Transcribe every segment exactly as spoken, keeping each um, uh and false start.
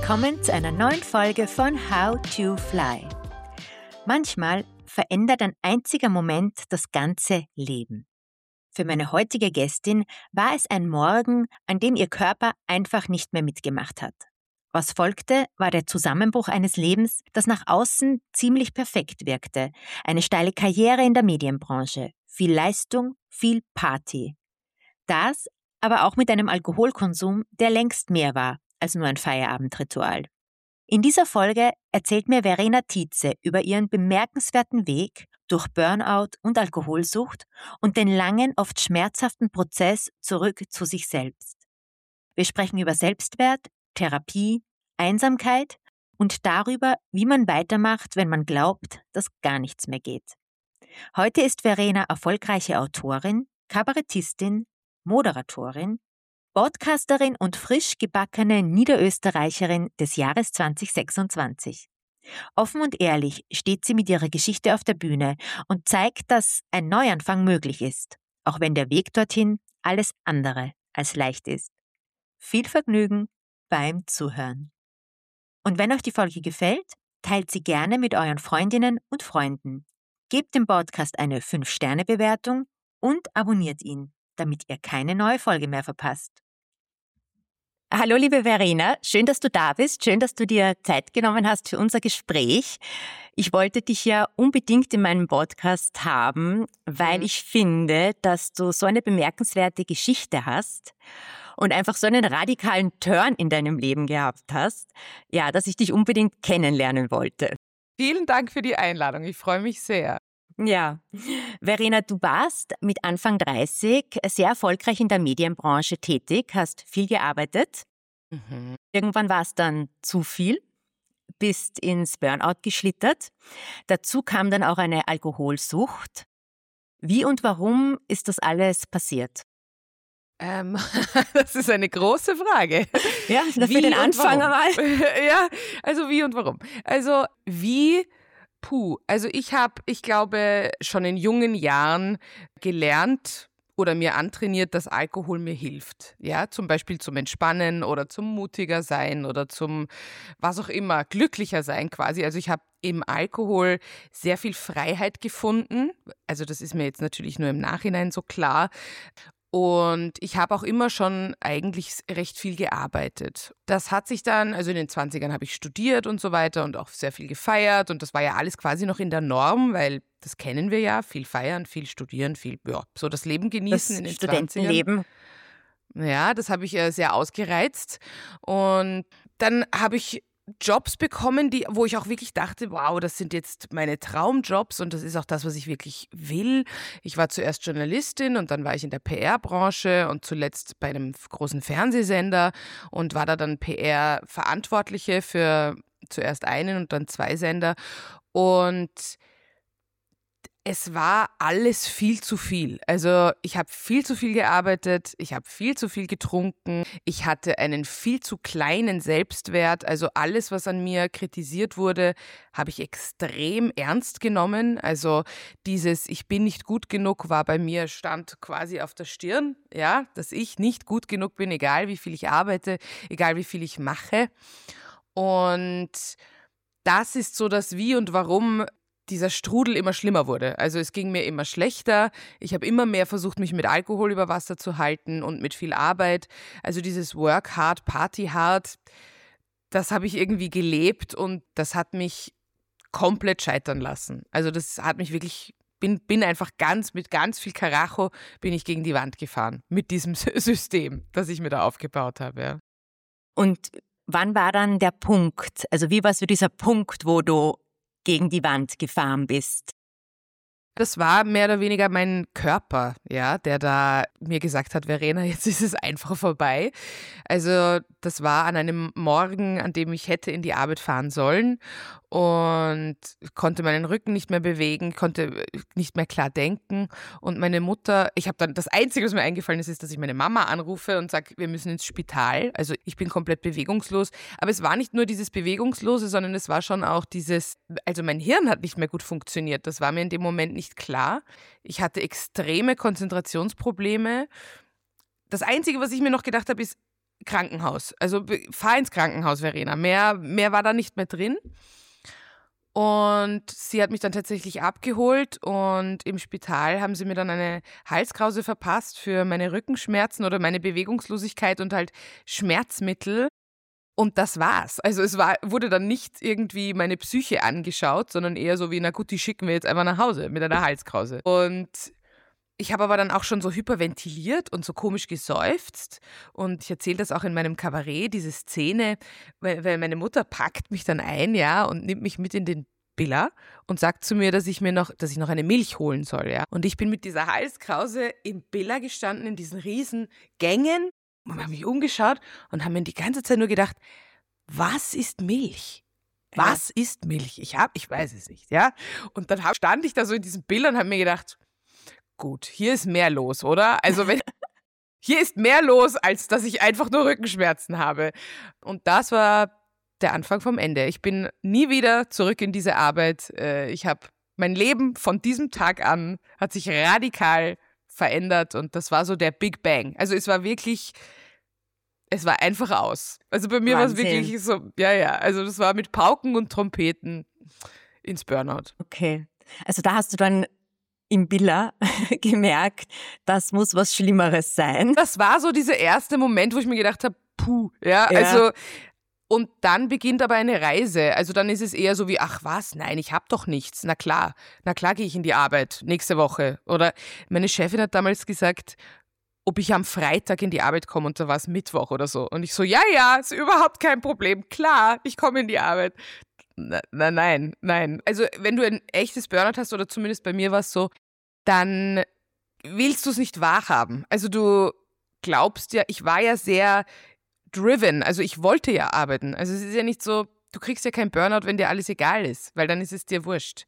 willkommen zu einer neuen Folge von How to Fly. Manchmal verändert ein einziger Moment das ganze Leben. Für meine heutige Gästin war es ein Morgen, an dem ihr Körper einfach nicht mehr mitgemacht hat. Was folgte, war der Zusammenbruch eines Lebens, das nach außen ziemlich perfekt wirkte. Eine steile Karriere in der Medienbranche, viel Leistung, viel Party. Das aber auch mit einem Alkoholkonsum, der längst mehr war als nur ein Feierabendritual. In dieser Folge erzählt mir Verena Tietze über ihren bemerkenswerten Weg durch Burnout und Alkoholsucht und den langen, oft schmerzhaften Prozess zurück zu sich selbst. Wir sprechen über Selbstwert, Therapie, Einsamkeit und darüber, wie man weitermacht, wenn man glaubt, dass gar nichts mehr geht. Heute ist Verena erfolgreiche Autorin, Kabarettistin, Moderatorin, Podcasterin und frisch gebackene Niederösterreicherin des Jahres zwanzig sechsundzwanzig. Offen und ehrlich steht sie mit ihrer Geschichte auf der Bühne und zeigt, dass ein Neuanfang möglich ist, auch wenn der Weg dorthin alles andere als leicht ist. Viel Vergnügen beim Zuhören. Und wenn euch die Folge gefällt, teilt sie gerne mit euren Freundinnen und Freunden. Gebt dem Podcast eine fünf Sterne Bewertung und abonniert ihn, damit ihr keine neue Folge mehr verpasst. Hallo liebe Verena, schön, dass du da bist, schön, dass du dir Zeit genommen hast für unser Gespräch. Ich wollte dich ja unbedingt in meinem Podcast haben, weil mhm. ich finde, dass du so eine bemerkenswerte Geschichte hast und einfach so einen radikalen Turn in deinem Leben gehabt hast, ja, dass ich dich unbedingt kennenlernen wollte. Vielen Dank für die Einladung, ich freue mich sehr. Ja, Verena, du warst mit Anfang dreißig sehr erfolgreich in der Medienbranche tätig, hast viel gearbeitet. Mhm. Irgendwann war es dann zu viel, bist ins Burnout geschlittert. Dazu kam dann auch eine Alkoholsucht. Wie und warum ist das alles passiert? Ähm, das ist eine große Frage. Ja, für den Anfang einmal. Ja, also wie und warum? Also wie... Puh, also ich habe, ich glaube, schon in jungen Jahren gelernt oder mir antrainiert, dass Alkohol mir hilft. Ja, zum Beispiel zum Entspannen oder zum mutiger sein oder zum, was auch immer, glücklicher sein quasi. Also ich habe im Alkohol sehr viel Freiheit gefunden. Also das ist mir jetzt natürlich nur im Nachhinein so klar. Und ich habe auch immer schon eigentlich recht viel gearbeitet. Das hat sich dann, also in den zwanzigern habe ich studiert und so weiter und auch sehr viel gefeiert. Und das war ja alles quasi noch in der Norm, weil das kennen wir ja, viel feiern, viel studieren, viel, ja, so das Leben genießen das in den Studentenleben. zwanzigern. Ja, das habe ich äh, sehr ausgereizt. Und dann habe ich Jobs bekommen, die, wo ich auch wirklich dachte, wow, das sind jetzt meine Traumjobs und das ist auch das, was ich wirklich will. Ich war zuerst Journalistin und dann war ich in der P R-Branche und zuletzt bei einem großen Fernsehsender und war da dann P R-Verantwortliche für zuerst einen und dann zwei Sender. Und es war alles viel zu viel. Also ich habe viel zu viel gearbeitet, ich habe viel zu viel getrunken, ich hatte einen viel zu kleinen Selbstwert. Also alles, was an mir kritisiert wurde, habe ich extrem ernst genommen. Also dieses Ich bin nicht gut genug war bei mir, stand quasi auf der Stirn, ja, dass ich nicht gut genug bin, egal wie viel ich arbeite, egal wie viel ich mache. Und das ist so das Wie und Warum dieser Strudel immer schlimmer wurde. Also es ging mir immer schlechter. Ich habe immer mehr versucht, mich mit Alkohol über Wasser zu halten und mit viel Arbeit. Also dieses Work hard, Party hard, das habe ich irgendwie gelebt und das hat mich komplett scheitern lassen. Also das hat mich wirklich, bin, bin einfach ganz, mit ganz viel Karacho bin ich gegen die Wand gefahren. Mit diesem System, das ich mir da aufgebaut habe. Ja. Und wann war dann der Punkt? Also wie war es für dieser Punkt, wo du gegen die Wand gefahren bist? Das war mehr oder weniger mein Körper, ja, der da mir gesagt hat, Verena, jetzt ist es einfach vorbei. Also das war an einem Morgen, an dem ich hätte in die Arbeit fahren sollen und konnte meinen Rücken nicht mehr bewegen, konnte nicht mehr klar denken und meine Mutter, ich habe dann, das Einzige, was mir eingefallen ist, ist, dass ich meine Mama anrufe und sage, wir müssen ins Spital. Also ich bin komplett bewegungslos, aber es war nicht nur dieses Bewegungslose, sondern es war schon auch dieses, also mein Hirn hat nicht mehr gut funktioniert, das war mir in dem Moment nicht klar. Ich hatte extreme Konzentrationsprobleme. Das Einzige, was ich mir noch gedacht habe, ist, Krankenhaus. Also fahr ins Krankenhaus, Verena. Mehr, mehr war da nicht mehr drin. Und sie hat mich dann tatsächlich abgeholt und im Spital haben sie mir dann eine Halskrause verpasst für meine Rückenschmerzen oder meine Bewegungslosigkeit und halt Schmerzmittel. Und das war's. Also es war, wurde dann nicht irgendwie meine Psyche angeschaut, sondern eher so wie, na gut, die schicken wir jetzt einfach nach Hause mit einer Halskrause. Und ich habe aber dann auch schon so hyperventiliert und so komisch geseufzt. Und ich erzähle das auch in meinem Kabarett, diese Szene, weil, weil meine Mutter packt mich dann ein, ja, und nimmt mich mit in den Billa und sagt zu mir, dass ich mir noch, dass ich noch eine Milch holen soll, ja. Und ich bin mit dieser Halskrause im Billa gestanden, in diesen riesen Gängen und habe mich umgeschaut und habe mir die ganze Zeit nur gedacht, was ist Milch? Was ja. ist Milch? Ich hab, ich weiß es nicht, ja. Und dann hab, stand ich da so in diesem Billa und habe mir gedacht, gut, hier ist mehr los, oder? Also wenn hier ist mehr los, als dass ich einfach nur Rückenschmerzen habe. Und das war der Anfang vom Ende. Ich bin nie wieder zurück in diese Arbeit. Ich habe mein Leben von diesem Tag an hat sich radikal verändert und das war so der Big Bang. Also es war wirklich, es war einfach aus. Also bei mir war es wirklich so, ja, ja, also das war mit Pauken und Trompeten ins Burnout. Okay, also da hast du dann im Billa gemerkt, das muss was Schlimmeres sein. Das war so dieser erste Moment, wo ich mir gedacht habe, puh, ja, ja. also und dann beginnt aber eine Reise. Also dann ist es eher so wie, ach was, nein, ich habe doch nichts. Na klar, na klar gehe ich in die Arbeit nächste Woche. Oder meine Chefin hat damals gesagt, ob ich am Freitag in die Arbeit komme und da war es Mittwoch oder so. Und ich so, ja, ja, ist überhaupt kein Problem. Klar, ich komme in die Arbeit. Na, na, nein, nein. Also wenn du ein echtes Burnout hast, oder zumindest bei mir war es so, dann willst du es nicht wahrhaben. Also du glaubst ja, ich war ja sehr driven, also ich wollte ja arbeiten. Also es ist ja nicht so, du kriegst ja kein Burnout, wenn dir alles egal ist, weil dann ist es dir wurscht.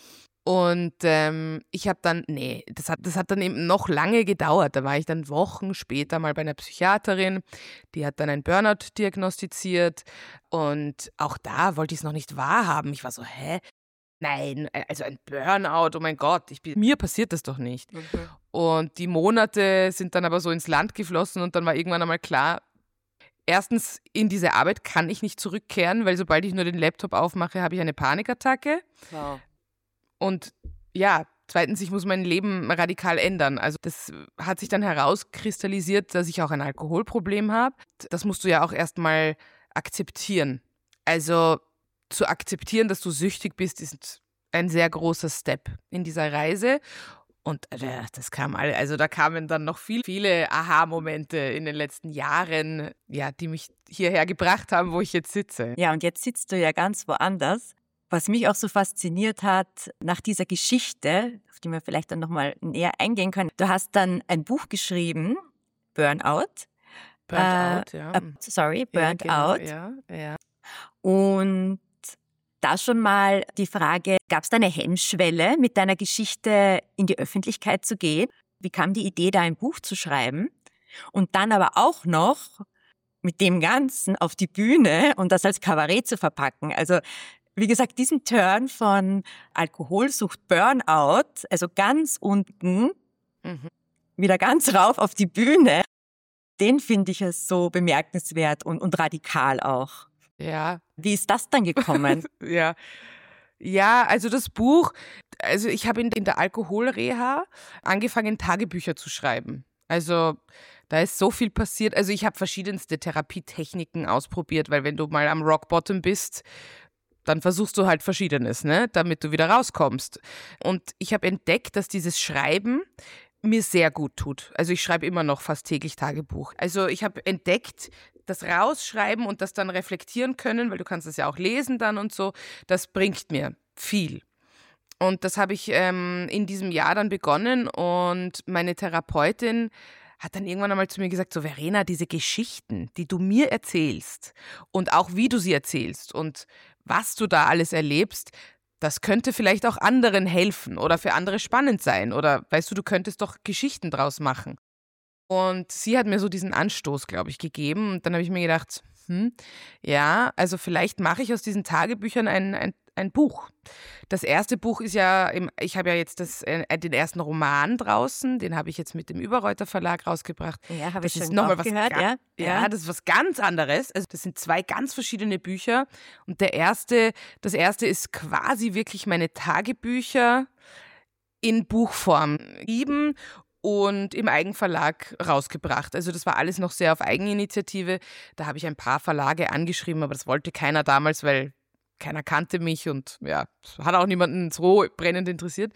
Und ähm, ich habe dann, nee, das hat, das hat dann eben noch lange gedauert. Da war ich dann Wochen später mal bei einer Psychiaterin, die hat dann ein Burnout diagnostiziert und auch da wollte ich es noch nicht wahrhaben. Ich war so, hä? Nein, also ein Burnout, oh mein Gott, ich bin, mir passiert das doch nicht. Okay. Und die Monate sind dann aber so ins Land geflossen und dann war irgendwann einmal klar, erstens, in diese Arbeit kann ich nicht zurückkehren, weil sobald ich nur den Laptop aufmache, habe ich eine Panikattacke. Wow. Und ja, zweitens, ich muss mein Leben radikal ändern. Also das hat sich dann herauskristallisiert, dass ich auch ein Alkoholproblem habe. Das musst du ja auch erstmal akzeptieren. Also zu akzeptieren, dass du süchtig bist, ist ein sehr großer Step in dieser Reise. Und äh, das kam alle, also da kamen dann noch viel, viele Aha-Momente in den letzten Jahren, ja, die mich hierher gebracht haben, wo ich jetzt sitze. Ja, und jetzt sitzt du ja ganz woanders. Was mich auch so fasziniert hat, nach dieser Geschichte, auf die wir vielleicht dann nochmal näher eingehen können, du hast dann ein Buch geschrieben, Burnout. Burnout, äh, ja. Äh, sorry, Burnout. Ja, genau, ja, ja. Und da schon mal die Frage, gab es da eine Hemmschwelle, mit deiner Geschichte in die Öffentlichkeit zu gehen? Wie kam die Idee, da ein Buch zu schreiben? Und dann aber auch noch mit dem Ganzen auf die Bühne und das als Kabarett zu verpacken. Also wie gesagt, diesen Turn von Alkoholsucht, Burnout, also ganz unten, mhm. wieder ganz rauf auf die Bühne, den finde ich es so bemerkenswert und, und radikal auch. Ja. Wie ist das dann gekommen? ja. Ja, also das Buch, also ich habe in, in der Alkoholreha angefangen, Tagebücher zu schreiben. Also da ist so viel passiert. Also ich habe verschiedenste Therapietechniken ausprobiert, weil wenn du mal am Rock Bottom bist, dann versuchst du halt Verschiedenes, ne, damit du wieder rauskommst. Und ich habe entdeckt, dass dieses Schreiben mir sehr gut tut. Also ich schreibe immer noch fast täglich Tagebuch. Also ich habe entdeckt, das Rausschreiben und das dann reflektieren können, weil du kannst es ja auch lesen dann und so, das bringt mir viel. Und das habe ich ähm, in diesem Jahr dann begonnen und meine Therapeutin hat dann irgendwann einmal zu mir gesagt, so Verena, diese Geschichten, die du mir erzählst und auch wie du sie erzählst und was du da alles erlebst, das könnte vielleicht auch anderen helfen oder für andere spannend sein oder weißt du, du könntest doch Geschichten draus machen. Und sie hat mir so diesen Anstoß, glaube ich, gegeben und dann habe ich mir gedacht, hm, ja, also vielleicht mache ich aus diesen Tagebüchern ein, ein, ein Buch. Das erste Buch ist ja, im, ich habe ja jetzt das, äh, den ersten Roman draußen, den habe ich jetzt mit dem Überreuter Verlag rausgebracht. Ja, habe ich Das ist schon noch mal auch was gehört, ga- ja. Ja, das ist was ganz anderes. Also das sind zwei ganz verschiedene Bücher. Und der erste, das erste ist quasi wirklich meine Tagebücher in Buchform geschrieben und im Eigenverlag rausgebracht. Also das war alles noch sehr auf Eigeninitiative. Da habe ich ein paar Verlage angeschrieben, aber das wollte keiner damals, weil keiner kannte mich und ja, es hat auch niemanden so brennend interessiert.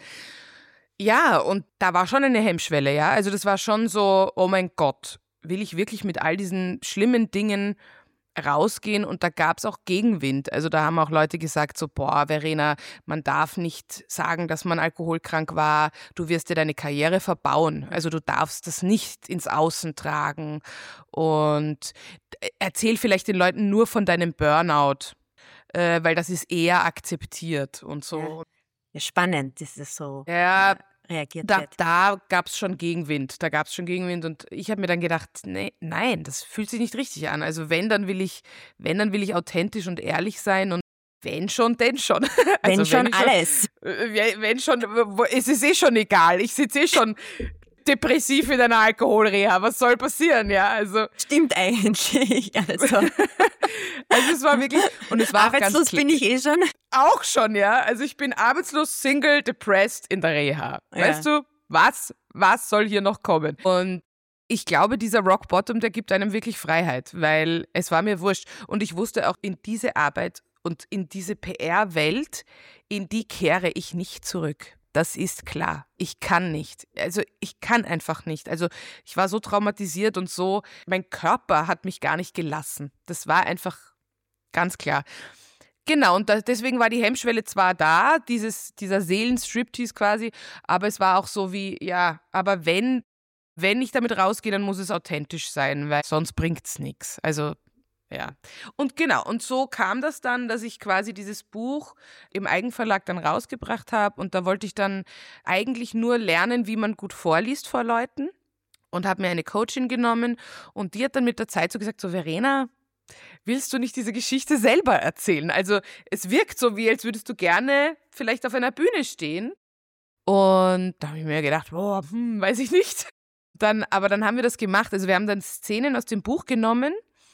Ja, und da war schon eine Hemmschwelle, ja. Also das war schon so, oh mein Gott, will ich wirklich mit all diesen schlimmen Dingen rausgehen? Und da gab es auch Gegenwind. Also da haben auch Leute gesagt so, boah, Verena, man darf nicht sagen, dass man alkoholkrank war. Du wirst dir deine Karriere verbauen. Also du darfst das nicht ins Außen tragen. Und erzähl vielleicht den Leuten nur von deinem Burnout, äh, weil das ist eher akzeptiert und so. Ja. Ja, spannend, dass das so Ja, äh, reagiert Da, wird. da gab es schon Gegenwind. Da gab es schon Gegenwind und ich habe mir dann gedacht, nee, nein, das fühlt sich nicht richtig an. Also wenn, dann will ich, wenn, dann will ich authentisch und ehrlich sein und wenn schon, denn schon. Wenn Also schon ich alles. Wenn wenn schon, wo- es ist eh schon egal. Ich sitze eh schon depressiv in einer Alkoholreha. Was soll passieren, ja? Also, Stimmt eigentlich. Also, also es war wirklich, und es war auch ganz arbeitslos kl- bin ich eh schon. Auch schon, ja. Also ich bin arbeitslos, Single, depressed in der Reha. Ja. Weißt du, was, was soll hier noch kommen? Und ich glaube, dieser Rock Bottom, der gibt einem wirklich Freiheit, weil es war mir wurscht. Und ich wusste auch, in diese Arbeit und in diese P R-Welt, in die kehre ich nicht zurück. Das ist klar. Ich kann nicht. Also ich kann einfach nicht. Also ich war so traumatisiert und so, mein Körper hat mich gar nicht gelassen. Das war einfach ganz klar. Genau, und da, deswegen war die Hemmschwelle zwar da, dieses, dieser Seelenstriptease quasi, aber es war auch so wie, ja, aber wenn, wenn ich damit rausgehe, dann muss es authentisch sein, weil sonst bringt es nichts. Also, ja. Und genau, und so kam das dann, dass ich quasi dieses Buch im Eigenverlag dann rausgebracht habe und da wollte ich dann eigentlich nur lernen, wie man gut vorliest vor Leuten und habe mir eine Coachin genommen und die hat dann mit der Zeit so gesagt, so Verena, willst du nicht diese Geschichte selber erzählen? Also es wirkt so, wie als würdest du gerne vielleicht auf einer Bühne stehen. Und da habe ich mir gedacht, boah, hm, weiß ich nicht. Dann, aber dann haben wir das gemacht. Also wir haben dann Szenen aus dem Buch genommen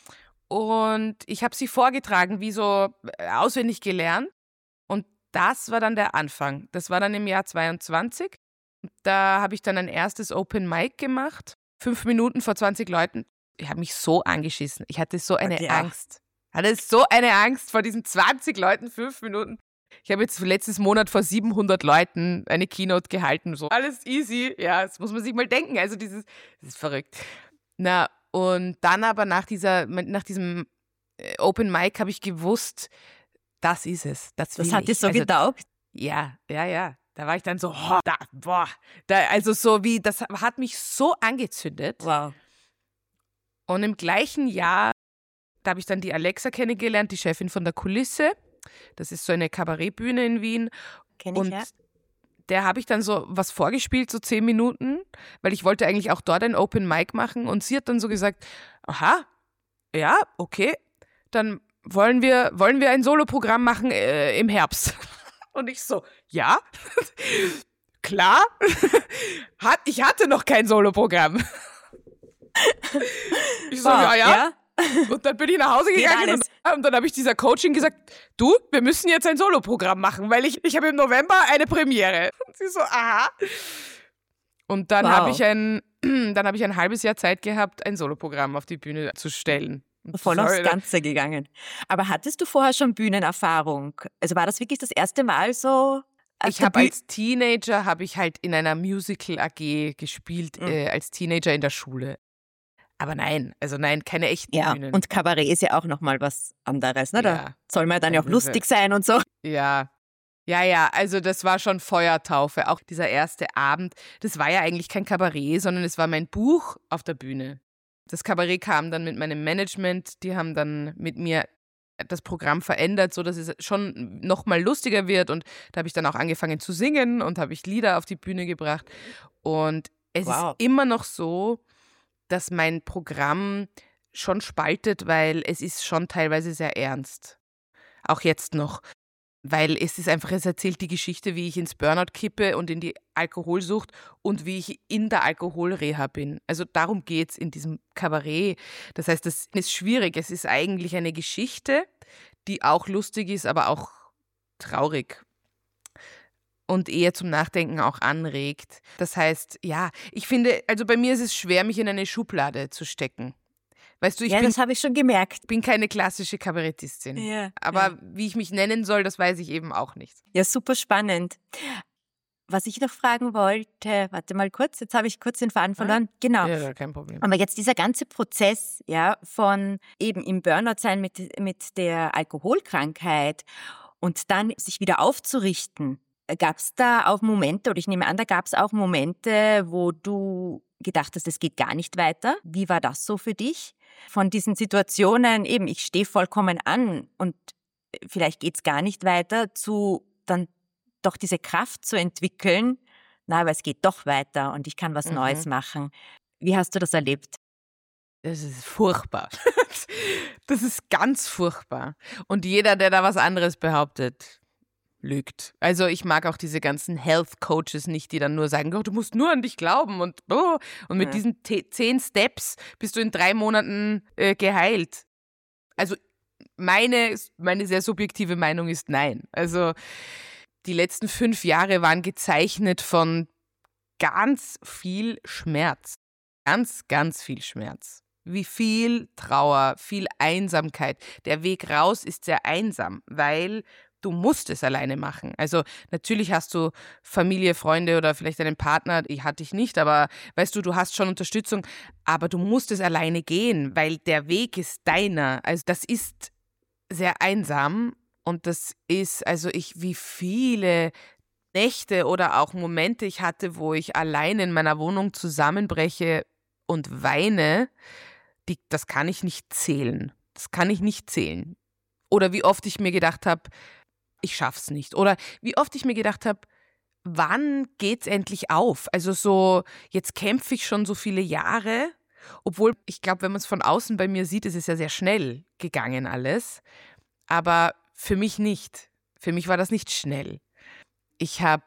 und ich habe sie vorgetragen, wie so äh, auswendig gelernt. Und das war dann der Anfang. Das war dann im Jahr zweiundzwanzig. Da habe ich dann ein erstes Open Mic gemacht. Fünf Minuten vor zwanzig Leuten. Ich habe mich so angeschissen. Ich hatte so eine Ja. Angst. Ich hatte so eine Angst vor diesen zwanzig Leuten, fünf Minuten. Ich habe jetzt letztes Monat vor siebenhundert Leuten eine Keynote gehalten. So alles easy. Ja, das muss man sich mal denken. Also dieses, das ist verrückt. Na, und dann aber nach, dieser, nach diesem äh, Open Mic habe ich gewusst, das ist es. Das, Das will hat dir ich. so Also, getaugt. ja, ja, ja. Da war ich dann so, oh, da, boah. Da, also so wie, das hat mich so angezündet. Wow. Und im gleichen Jahr, da habe ich dann die Alexa kennengelernt, die Chefin von der Kulisse. Das ist so eine Kabarettbühne in Wien. Kenn ich, Und ja. der habe ich dann so was vorgespielt, so zehn Minuten, weil ich wollte eigentlich auch dort ein Open Mic machen. Und sie hat dann so gesagt, aha, ja, okay, dann wollen wir, wollen wir ein Soloprogramm machen äh, im Herbst. Und ich so, ja, klar, Hat, ich hatte noch kein Soloprogramm. Ich so, Wow, ja, ja. ja? Und dann bin ich nach Hause Geht gegangen alles. und, und dann habe ich dieser Coaching gesagt, du, wir müssen jetzt ein Soloprogramm machen, weil ich, ich habe im November eine Premiere. Und sie so, aha. Und dann Wow. habe ich ein, dann habe ich ein halbes Jahr Zeit gehabt, ein Soloprogramm auf die Bühne zu stellen. Und Voll das aufs war- Ganze gegangen. Aber hattest du vorher schon Bühnenerfahrung? Also war das wirklich das erste Mal so? auf Ich der habe Büh- als Teenager habe ich halt in einer Musical A G gespielt, Mhm. äh, als Teenager in der Schule. Aber nein, also nein, keine echten Ja, Bühnen. und Kabarett ist ja auch nochmal was anderes. Ne? Da Ja. soll man dann ja auch Das ist, lustig sein und so. Ja. Ja, ja, also das war schon Feuertaufe. Auch dieser erste Abend, das war ja eigentlich kein Kabarett, sondern es war mein Buch auf der Bühne. Das Kabarett kam dann mit meinem Management, die haben dann mit mir das Programm verändert, sodass es schon nochmal lustiger wird. Und da habe ich dann auch angefangen zu singen und habe ich Lieder auf die Bühne gebracht. Und es Wow. ist immer noch so, dass mein Programm schon spaltet, weil es ist schon teilweise sehr ernst. Auch jetzt noch. Weil es ist einfach, es erzählt die Geschichte, wie ich ins Burnout kippe und in die Alkoholsucht und wie ich in der Alkoholreha bin. Also darum geht es in diesem Kabarett. Das heißt, das ist schwierig. Es ist eigentlich eine Geschichte, die auch lustig ist, aber auch traurig und eher zum Nachdenken auch anregt. Das heißt, ja, ich finde, also bei mir ist es schwer, mich in eine Schublade zu stecken. Weißt du, ich ja, bin, das habe ich schon gemerkt. bin keine klassische Kabarettistin. Ja, aber ja. wie ich mich nennen soll, das weiß ich eben auch nicht. Ja, super spannend. Was ich noch fragen wollte, warte mal kurz, jetzt habe ich kurz den Faden verloren. Genau. Ja, kein Problem. Aber jetzt dieser ganze Prozess, ja, von eben im Burnout sein mit, mit der Alkoholkrankheit und dann sich wieder aufzurichten, gab es da auch Momente, oder ich nehme an, da gab es auch Momente, wo du gedacht hast, es geht gar nicht weiter. Wie war das so für dich? Von diesen Situationen, eben, ich stehe vollkommen an und vielleicht geht es gar nicht weiter, zu dann doch diese Kraft zu entwickeln, na, aber es geht doch weiter und ich kann was Mhm. Neues machen. Wie hast du das erlebt? Das ist furchtbar. Das ist ganz furchtbar. Und jeder, der da was anderes behauptet, lügt. Also ich mag auch diese ganzen Health Coaches nicht, die dann nur sagen, oh, du musst nur an dich glauben und oh. Und mit Ja. diesen te- zehn Steps bist du in drei Monaten äh, geheilt. Also meine, meine sehr subjektive Meinung ist nein. Also die letzten fünf Jahre waren gezeichnet von ganz viel Schmerz. Ganz, ganz viel Schmerz. Wie viel Trauer, viel Einsamkeit. Der Weg raus ist sehr einsam, weil du musst es alleine machen. Also natürlich hast du Familie, Freunde oder vielleicht einen Partner, ich hatte ich nicht, aber weißt du, du hast schon Unterstützung, aber du musst es alleine gehen, weil der Weg ist deiner. Also das ist sehr einsam und das ist, also ich, wie viele Nächte oder auch Momente ich hatte, wo ich alleine in meiner Wohnung zusammenbreche und weine, die, das kann ich nicht zählen. Das kann ich nicht zählen. Oder wie oft ich mir gedacht habe, ich schaff's nicht. Oder wie oft ich mir gedacht habe, wann geht's endlich auf? Also so, jetzt kämpfe ich schon so viele Jahre, obwohl ich glaube, wenn man es von außen bei mir sieht, ist es ja sehr schnell gegangen alles. Aber für mich nicht. Für mich war das nicht schnell. Ich habe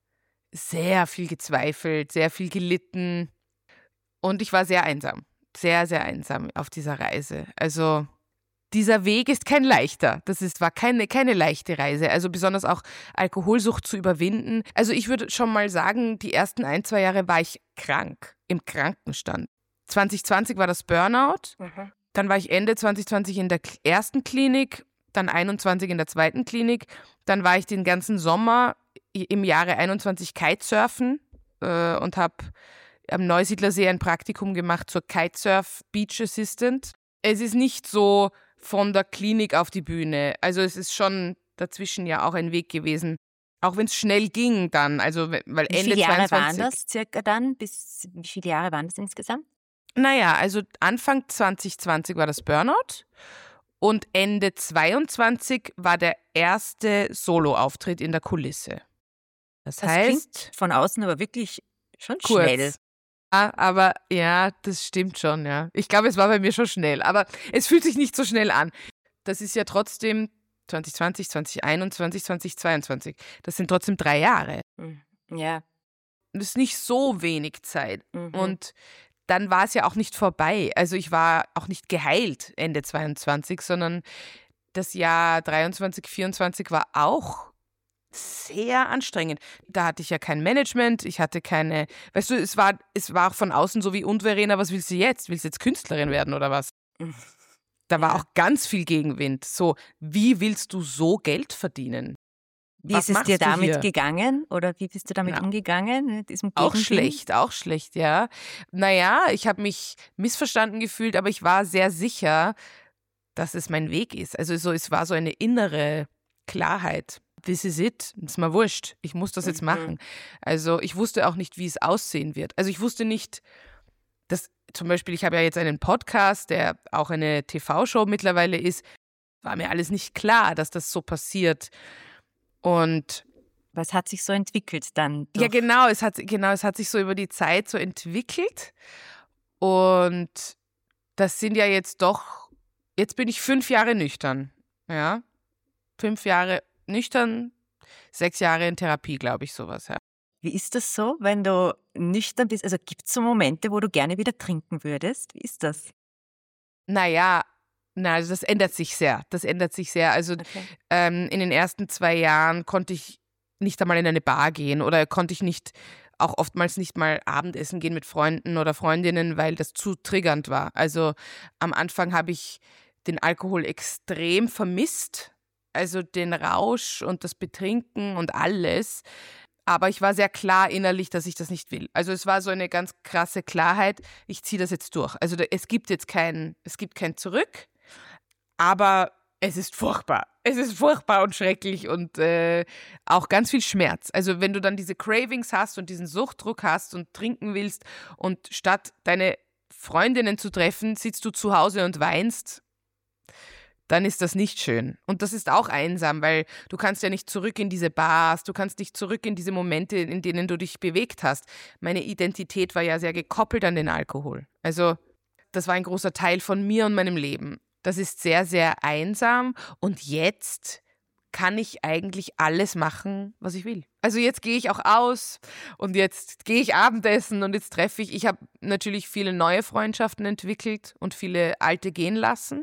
sehr viel gezweifelt, sehr viel gelitten und ich war sehr einsam. Sehr, sehr einsam auf dieser Reise. Also dieser Weg ist kein leichter. Das ist, war keine, keine leichte Reise. Also besonders auch Alkoholsucht zu überwinden. Also ich würde schon mal sagen, die ersten ein, zwei Jahre war ich krank, im Krankenstand. zwanzig zwanzig war das Burnout. Mhm. Dann war ich Ende zwanzig zwanzig in der ersten Klinik, dann einundzwanzig in der zweiten Klinik. Dann war ich den ganzen Sommer im Jahre einundzwanzig Kitesurfen äh, und habe am Neusiedlersee ein Praktikum gemacht zur Kitesurf Beach Assistant. Es ist nicht so von der Klinik auf die Bühne. Also es ist schon dazwischen ja auch ein Weg gewesen. Auch wenn es schnell ging dann. Also weil Wie Ende viele Jahre zweiundzwanzig. waren das circa dann? Bis, wie viele Jahre waren das insgesamt? Naja, also Anfang zwanzig zwanzig war das Burnout und Ende zweiundzwanzig war der erste Solo-Auftritt in der Kulisse. Das, Das heißt, klingt von außen aber wirklich schon kurz. schnell. Ah, aber ja, das stimmt schon, ja. Ich glaube, es war bei mir schon schnell, aber es fühlt sich nicht so schnell an. Das ist ja trotzdem zwanzig zwanzig, zwanzig einundzwanzig, zwanzig zweiundzwanzig. Das sind trotzdem drei Jahre. Mhm. Ja. Das ist nicht so wenig Zeit. Mhm. Und dann war es ja auch nicht vorbei. Also ich war auch nicht geheilt Ende zweiundzwanzig, sondern das Jahr dreiundzwanzig, vierundzwanzig war auch sehr anstrengend. Da hatte ich ja kein Management, ich hatte keine, weißt du, es war, es war auch von außen so wie, und Verena, was willst du jetzt? Willst du jetzt Künstlerin werden oder was? Da war Ja. auch ganz viel Gegenwind. So, wie willst du so Geld verdienen? Wie Was ist es machst dir du damit hier? gegangen oder wie bist du damit Ja. umgegangen? Mit diesem Auch Gegenwind? schlecht, auch schlecht, ja. Naja, ich habe mich missverstanden gefühlt, aber ich war sehr sicher, dass es mein Weg ist. Also so, es war so eine innere Klarheit. This is it. Ist mir wurscht. Ich muss das jetzt Mhm. machen. Also ich wusste auch nicht, wie es aussehen wird. Also ich wusste nicht, dass zum Beispiel, ich habe ja jetzt einen Podcast, der auch eine T V-Show mittlerweile ist. War mir alles nicht klar, dass das so passiert. Und Was hat sich so entwickelt dann? ja, durch- genau es, hat, genau, es hat sich so über die Zeit so entwickelt. Und das sind ja jetzt doch, jetzt bin ich fünf Jahre nüchtern. Ja, fünf Jahre nüchtern, sechs Jahre in Therapie, glaube ich, sowas, ja. Wie ist das so, wenn du nüchtern bist? Also gibt es so Momente, wo du gerne wieder trinken würdest? Wie ist das? Naja, na, also das ändert sich sehr. Das ändert sich sehr. Also Okay. ähm, in den ersten zwei Jahren konnte ich nicht einmal in eine Bar gehen oder konnte ich nicht, auch oftmals nicht mal Abendessen gehen mit Freunden oder Freundinnen, weil das zu triggernd war. Also am Anfang habe ich den Alkohol extrem vermisst, also den Rausch und das Betrinken und alles. Aber ich war sehr klar innerlich, dass ich das nicht will. Also es war so eine ganz krasse Klarheit, ich ziehe das jetzt durch. Also da, es gibt jetzt kein, es gibt kein Zurück, aber es ist furchtbar. Es ist furchtbar und schrecklich und äh, auch ganz viel Schmerz. Also wenn du dann diese Cravings hast und diesen Suchtdruck hast und trinken willst und statt deine Freundinnen zu treffen, sitzt du zu Hause und weinst, dann ist das nicht schön. Und das ist auch einsam, weil du kannst ja nicht zurück in diese Bars, du kannst nicht zurück in diese Momente, in denen du dich bewegt hast. Meine Identität war ja sehr gekoppelt an den Alkohol. Also das war ein großer Teil von mir und meinem Leben. Das ist sehr, sehr einsam und jetzt kann ich eigentlich alles machen, was ich will. Also jetzt gehe ich auch aus und jetzt gehe ich Abendessen und jetzt treffe ich, ich habe natürlich viele neue Freundschaften entwickelt und viele alte gehen lassen.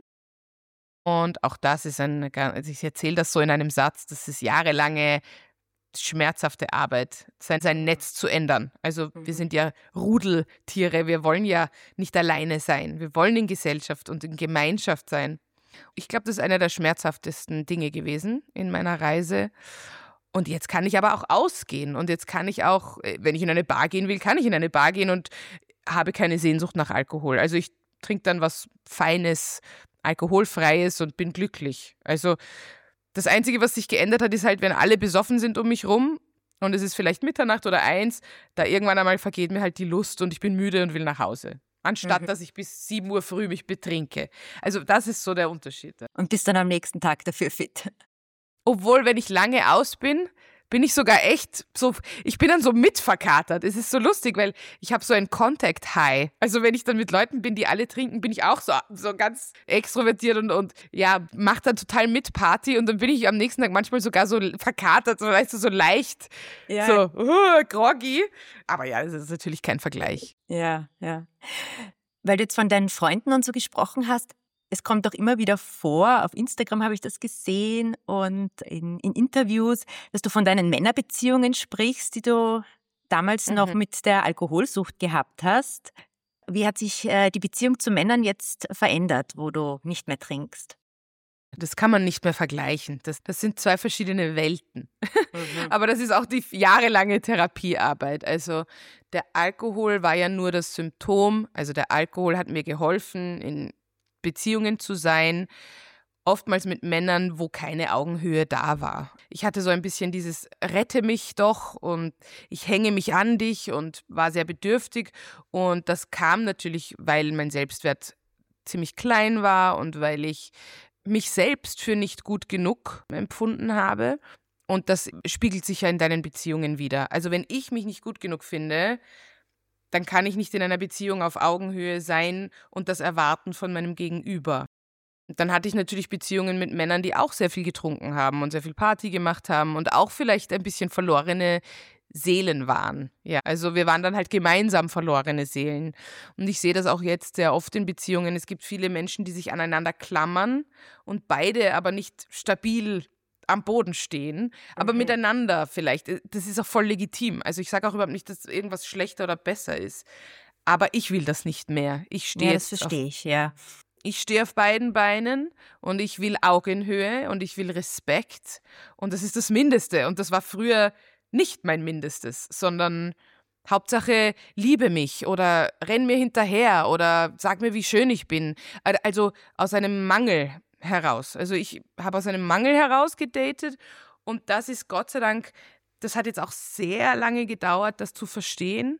Und auch das ist ein, also ich erzähle das so in einem Satz, das ist jahrelange schmerzhafte Arbeit, sein, sein Netz zu ändern. Also wir sind ja Rudeltiere, wir wollen ja nicht alleine sein. Wir wollen in Gesellschaft und in Gemeinschaft sein. Ich glaube, das ist einer der schmerzhaftesten Dinge gewesen in meiner Reise. Und jetzt kann ich aber auch ausgehen und jetzt kann ich auch, wenn ich in eine Bar gehen will, kann ich in eine Bar gehen und habe keine Sehnsucht nach Alkohol. Also ich trinke dann was Feines, Alkoholfreies und bin glücklich. Also das Einzige, was sich geändert hat, ist halt, wenn alle besoffen sind um mich rum und es ist vielleicht Mitternacht oder eins, da irgendwann einmal vergeht mir halt die Lust und ich bin müde und will nach Hause. Anstatt, Mhm. dass ich bis sieben Uhr früh mich betrinke. Also das ist so der Unterschied. Und bist dann am nächsten Tag dafür fit. Obwohl, wenn ich lange aus bin, bin ich sogar echt so, ich bin dann so mitverkatert. Es ist so lustig, weil ich habe so ein Contact High. Also wenn ich dann mit Leuten bin, die alle trinken, bin ich auch so, so ganz extrovertiert und, und ja, mach dann total mit Party und dann bin ich am nächsten Tag manchmal sogar so verkatert, so, weißt du, so leicht, Ja. so uh, groggy. Aber ja, das ist natürlich kein Vergleich. Ja, ja. Weil du jetzt von deinen Freunden und so gesprochen hast, es kommt doch immer wieder vor, auf Instagram habe ich das gesehen und in, in Interviews, dass du von deinen Männerbeziehungen sprichst, die du damals noch Mhm. mit der Alkoholsucht gehabt hast. Wie hat sich äh, die Beziehung zu Männern jetzt verändert, wo du nicht mehr trinkst? Das kann man nicht mehr vergleichen. Das, das sind zwei verschiedene Welten. Mhm. Aber das ist auch die jahrelange Therapiearbeit. Also der Alkohol war ja nur das Symptom. Also der Alkohol hat mir geholfen, in Beziehungen zu sein, oftmals mit Männern, wo keine Augenhöhe da war. Ich hatte so ein bisschen dieses rette mich doch und ich hänge mich an dich und war sehr bedürftig. Und das kam natürlich, weil mein Selbstwert ziemlich klein war und weil ich mich selbst für nicht gut genug empfunden habe. Und das spiegelt sich ja in deinen Beziehungen wider. Also wenn ich mich nicht gut genug finde, dann kann ich nicht in einer Beziehung auf Augenhöhe sein und das erwarten von meinem Gegenüber. Dann hatte ich natürlich Beziehungen mit Männern, die auch sehr viel getrunken haben und sehr viel Party gemacht haben und auch vielleicht ein bisschen verlorene Seelen waren. Ja, also wir waren dann halt gemeinsam verlorene Seelen. Und ich sehe das auch jetzt sehr oft in Beziehungen. Es gibt viele Menschen, die sich aneinander klammern und beide aber nicht stabil am Boden stehen, aber Mhm. miteinander vielleicht. Das ist auch voll legitim. Also ich sage auch überhaupt nicht, dass irgendwas schlechter oder besser ist. Aber ich will das nicht mehr. Ich stehe Ja, das jetzt auf, verstehe ich, ja. ich stehe auf beiden Beinen und ich will Augenhöhe und ich will Respekt. Und das ist das Mindeste. Und das war früher nicht mein Mindestes, sondern Hauptsache liebe mich oder renn mir hinterher oder sag mir, wie schön ich bin. Also aus einem Mangel heraus. Also ich habe aus einem Mangel heraus gedatet und das ist Gott sei Dank, das hat jetzt auch sehr lange gedauert, das zu verstehen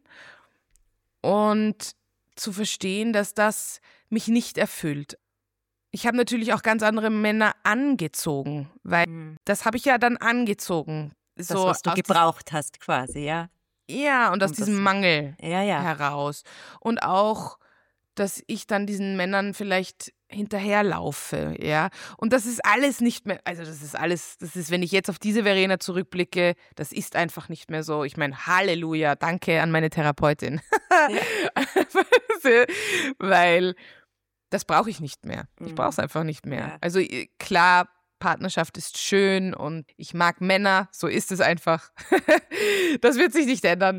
und zu verstehen, dass das mich nicht erfüllt. Ich habe natürlich auch ganz andere Männer angezogen, weil Mhm. das habe ich ja dann angezogen. Das, So was du aus gebraucht hast quasi, ja. dies- ja, und aus Und das- diesem Mangel Ja, ja. heraus. Und auch, dass ich dann diesen Männern vielleicht hinterherlaufe, ja. Und das ist alles nicht mehr, also das ist alles, das ist, wenn ich jetzt auf diese Verena zurückblicke, das ist einfach nicht mehr so. Ich meine, Halleluja, danke an meine Therapeutin. Ja. Weil das brauche ich nicht mehr. Ich brauche es einfach nicht mehr. Ja. Also klar, Partnerschaft ist schön und ich mag Männer, so ist es einfach. Das wird sich nicht ändern,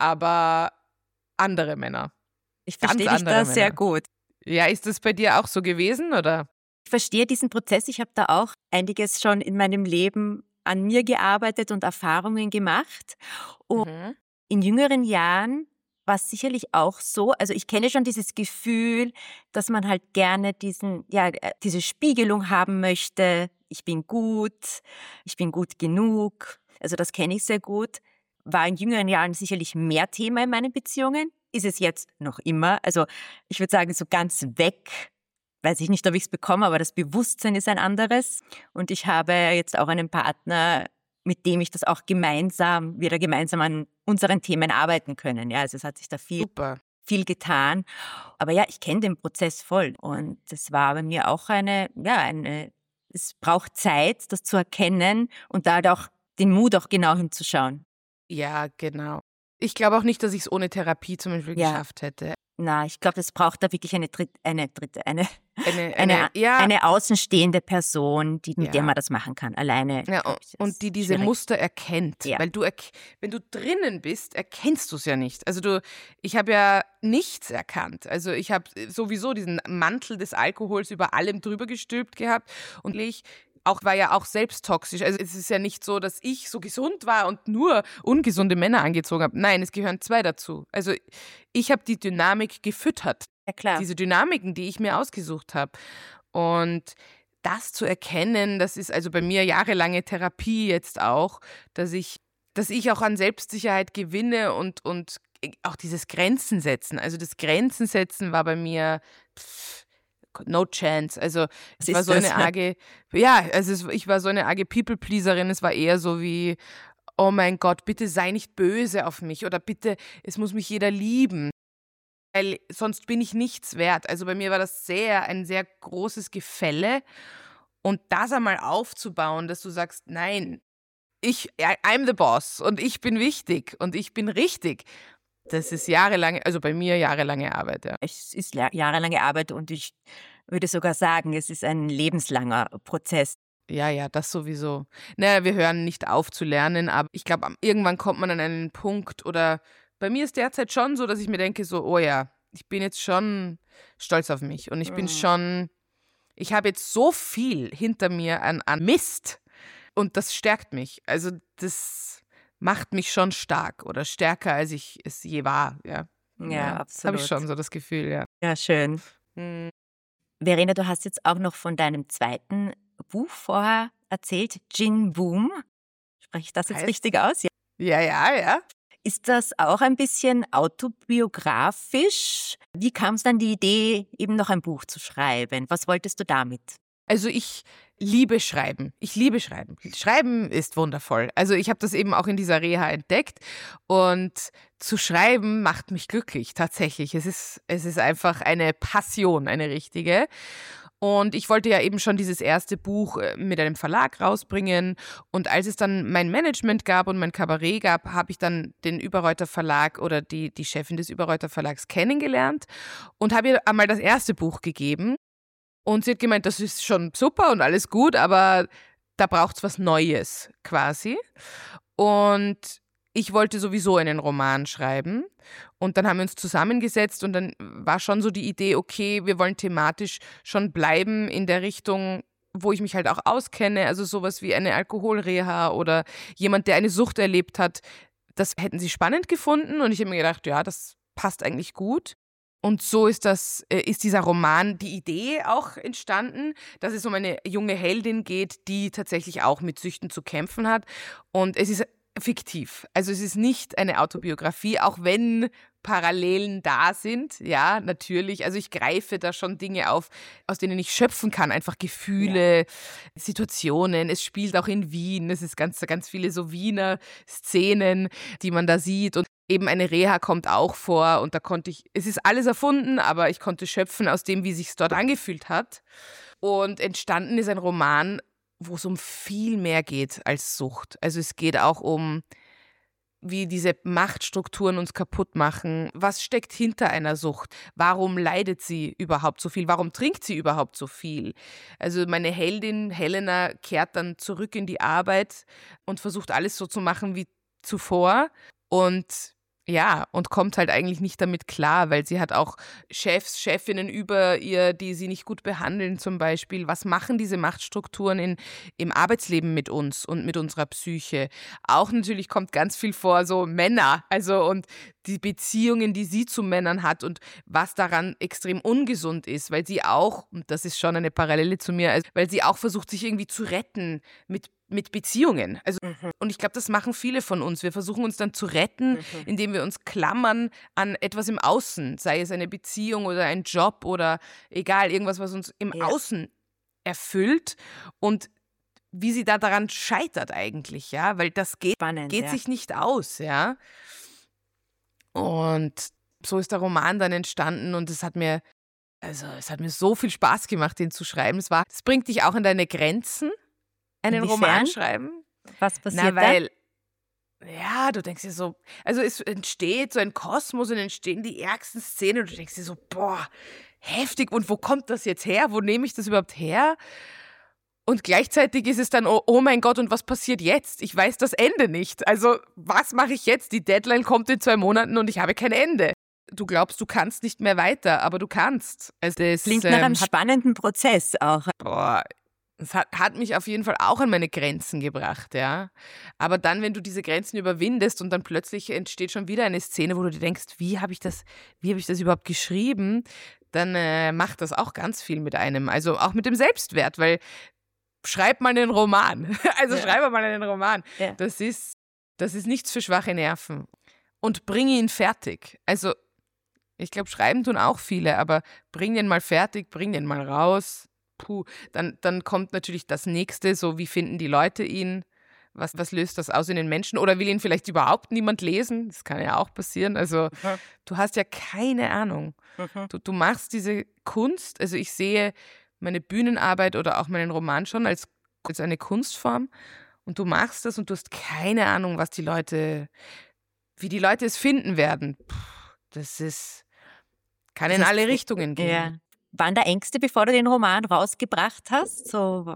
aber andere Männer. Ich verstehe dich da sehr gut. Ja, ist das bei dir auch so gewesen, oder? Ich verstehe diesen Prozess. Ich habe da auch einiges schon in meinem Leben an mir gearbeitet und Erfahrungen gemacht. Und mhm. in jüngeren Jahren war es sicherlich auch so, also ich kenne schon dieses Gefühl, dass man halt gerne diesen, ja, diese Spiegelung haben möchte. Ich bin gut, ich bin gut genug. Also das kenne ich sehr gut. War in jüngeren Jahren sicherlich mehr Thema in meinen Beziehungen. Ist es jetzt noch immer. Also ich würde sagen, so ganz weg, weiß ich nicht, ob ich es bekomme, aber das Bewusstsein ist ein anderes. Und ich habe jetzt auch einen Partner, mit dem ich das auch gemeinsam, wir da gemeinsam an unseren Themen arbeiten können. Ja, also es hat sich da viel, Super. viel getan. Aber ja, ich kenne den Prozess voll. Und das war bei mir auch eine, ja, eine, es braucht Zeit, das zu erkennen und da halt auch den Mut auch genau hinzuschauen. Ja, genau. Ich glaube auch nicht, dass ich es ohne Therapie zum Beispiel ja. geschafft hätte. Na, ich glaube, es braucht da wirklich eine dritte, eine dritte, eine, eine, eine, eine, ja. eine außenstehende Person, die, mit ja. der man das machen kann. Alleine. Ja, und, und die diese schwierig. Muster erkennt. Ja. Weil du, wenn du drinnen bist, erkennst du es ja nicht. Also du, ich habe ja nichts erkannt. Also ich habe sowieso diesen Mantel des Alkohols über allem drüber gestülpt gehabt und ich auch war ja auch selbst toxisch. Also es ist ja nicht so, dass ich so gesund war und nur ungesunde Männer angezogen habe. Nein, es gehören zwei dazu. Also ich habe die Dynamik gefüttert. Ja, klar. Diese Dynamiken, die ich mir ausgesucht habe. Und das zu erkennen, das ist also bei mir jahrelange Therapie jetzt auch, dass ich, dass ich auch an Selbstsicherheit gewinne und, und auch dieses Grenzen setzen. Also das Grenzen setzen war bei mir pff, no chance. Also Was ich war ist so das? eine arge, ja, also es, ich war so eine arge People-Pleaserin. Es war eher so wie, oh mein Gott, bitte sei nicht böse auf mich oder bitte, es muss mich jeder lieben, weil sonst bin ich nichts wert. Also bei mir war das sehr, ein sehr großes Gefälle und das einmal aufzubauen, dass du sagst, nein, ich, I'm the boss und ich bin wichtig und ich bin richtig. Das ist jahrelange, also bei mir jahrelange Arbeit, ja. Es ist jahrelange Arbeit und ich würde sogar sagen, es ist ein lebenslanger Prozess. Ja, ja, das sowieso. Naja, wir hören nicht auf zu lernen, aber ich glaube, irgendwann kommt man an einen Punkt oder bei mir ist derzeit schon so, dass ich mir denke so, oh ja, ich bin jetzt schon stolz auf mich und ich bin schon, ich habe jetzt so viel hinter mir an, an Mist und das stärkt mich. Also das macht mich schon stark oder stärker, als ich es je war, ja. Ja, ja absolut. Habe ich schon so das Gefühl, ja. Ja, schön. Hm. Verena, du hast jetzt auch noch von deinem zweiten Buch vorher erzählt, Gin Boom. Spreche ich das jetzt heißt, richtig aus? Ja. ja, ja, ja. Ist das auch ein bisschen autobiografisch? Wie kam es dann die Idee, eben noch ein Buch zu schreiben? Was wolltest du damit? Also ich liebe Schreiben. Ich liebe Schreiben. Schreiben ist wundervoll. Also ich habe das eben auch in dieser Reha entdeckt und zu schreiben macht mich glücklich, tatsächlich. Es ist, es ist einfach eine Passion, eine richtige. Und ich wollte ja eben schon dieses erste Buch mit einem Verlag rausbringen. Und als es dann mein Management gab und mein Kabarett gab, habe ich dann den Überreuter Verlag oder die, die Chefin des Überreuter Verlags kennengelernt und habe ihr einmal das erste Buch gegeben. Und sie hat gemeint, das ist schon super und alles gut, aber da braucht es was Neues quasi. Und ich wollte sowieso einen Roman schreiben. Und dann haben wir uns zusammengesetzt und dann war schon so die Idee, okay, wir wollen thematisch schon bleiben in der Richtung, wo ich mich halt auch auskenne. Also sowas wie eine Alkoholreha oder jemand, der eine Sucht erlebt hat. Das hätten sie spannend gefunden und ich habe mir gedacht, ja, das passt eigentlich gut. Und so ist das, ist dieser Roman, die Idee auch entstanden, dass es um eine junge Heldin geht, die tatsächlich auch mit Süchten zu kämpfen hat. Und es ist fiktiv. Also es ist nicht eine Autobiografie, auch wenn Parallelen da sind, ja, natürlich. Also ich greife da schon Dinge auf, aus denen ich schöpfen kann, einfach Gefühle, ja. Situationen. Es spielt auch in Wien, es ist ganz, ganz viele so Wiener Szenen, die man da sieht und eben eine Reha kommt auch vor und da konnte ich, es ist alles erfunden, aber ich konnte schöpfen aus dem, wie sich's dort angefühlt hat. Und entstanden ist ein Roman, wo es um viel mehr geht als Sucht. Also es geht auch um, wie diese Machtstrukturen uns kaputt machen. Was steckt hinter einer Sucht? Warum leidet sie überhaupt so viel? Warum trinkt sie überhaupt so viel? Also meine Heldin Helena kehrt dann zurück in die Arbeit und versucht alles so zu machen wie zuvor und ja, und kommt halt eigentlich nicht damit klar, weil sie hat auch Chefs, Chefinnen über ihr, die sie nicht gut behandeln zum Beispiel. Was machen diese Machtstrukturen in, im Arbeitsleben mit uns und mit unserer Psyche? Auch natürlich kommt ganz viel vor, so Männer, also und die Beziehungen, die sie zu Männern hat und was daran extrem ungesund ist, weil sie auch, und das ist schon eine Parallele zu mir, also, weil sie auch versucht, sich irgendwie zu retten mit mit Beziehungen. Also, mhm. Und ich glaube, das machen viele von uns. Wir versuchen uns dann zu retten, mhm. indem wir uns klammern an etwas im Außen, sei es eine Beziehung oder ein Job oder egal, irgendwas, was uns im ja. Außen erfüllt und wie sie da daran scheitert eigentlich, ja, weil das geht, Spannend, geht ja. sich nicht aus, ja. Und so ist der Roman dann entstanden und es hat mir, also es hat mir so viel Spaß gemacht, den zu schreiben. Es war, es bringt dich auch an deine Grenzen, einen Inwiefern? Roman schreiben. Was passiert Na, weil, da? Ja, du denkst dir so, also es entsteht so ein Kosmos und entstehen die ärgsten Szenen und du denkst dir so, boah, heftig und wo kommt das jetzt her? Wo nehme ich das überhaupt her? Und gleichzeitig ist es dann, oh, oh mein Gott, und was passiert jetzt? Ich weiß das Ende nicht. Also was mache ich jetzt? Die Deadline kommt in zwei Monaten und ich habe kein Ende. Du glaubst, du kannst nicht mehr weiter, aber du kannst. Also das, Klingt nach ähm, einem hat, spannenden Prozess auch. Boah, es hat, hat mich auf jeden Fall auch an meine Grenzen gebracht, ja. Aber dann, wenn du diese Grenzen überwindest und dann plötzlich entsteht schon wieder eine Szene, wo du dir denkst, wie habe ich das, wie habe ich das überhaupt geschrieben, dann äh, macht das auch ganz viel mit einem. Also auch mit dem Selbstwert, weil schreib mal einen Roman. Also ja. schreib mal einen Roman. Ja. Das ist, das ist nichts für schwache Nerven. Und bring ihn fertig. Also ich glaube, schreiben tun auch viele, aber bring den mal fertig, bring den mal raus. Puh, dann, dann kommt natürlich das Nächste, so wie finden die Leute ihn, was, was löst das aus in den Menschen oder will ihn vielleicht überhaupt niemand lesen, das kann ja auch passieren, also mhm. du hast ja keine Ahnung, mhm. du, du machst diese Kunst, also ich sehe meine Bühnenarbeit oder auch meinen Roman schon als, als eine Kunstform und du machst das und du hast keine Ahnung, was die Leute, wie die Leute es finden werden, Puh, das ist, kann in alle Richtungen gehen. Ja. Waren da Ängste, bevor du den Roman rausgebracht hast? So,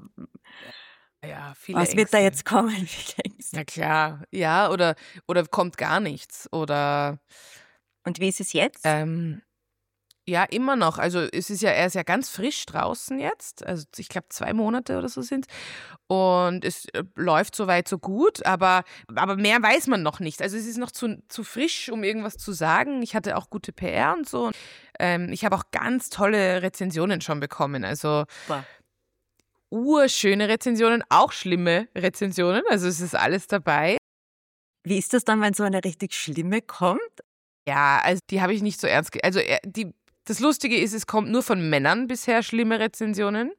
ja, viele was Ängste. wird da jetzt kommen? Ja klar, ja, oder, oder kommt gar nichts. Oder und wie ist es jetzt? Ähm, ja, immer noch. Also es ist ja, er ist ja ganz frisch draußen jetzt. Also ich glaube zwei Monate oder so sind und es äh, läuft soweit so gut, aber, aber mehr weiß man noch nicht. Also es ist noch zu, zu frisch, um irgendwas zu sagen. Ich hatte auch gute P R und so. Ähm, ich habe auch ganz tolle Rezensionen schon bekommen. Also Boah. urschöne Rezensionen, auch schlimme Rezensionen. Also es ist alles dabei. Wie ist das dann, wenn so eine richtig schlimme kommt? Ja, also die habe ich nicht so ernst ge- Also äh, die, das Lustige ist, es kommt nur von Männern bisher schlimme Rezensionen.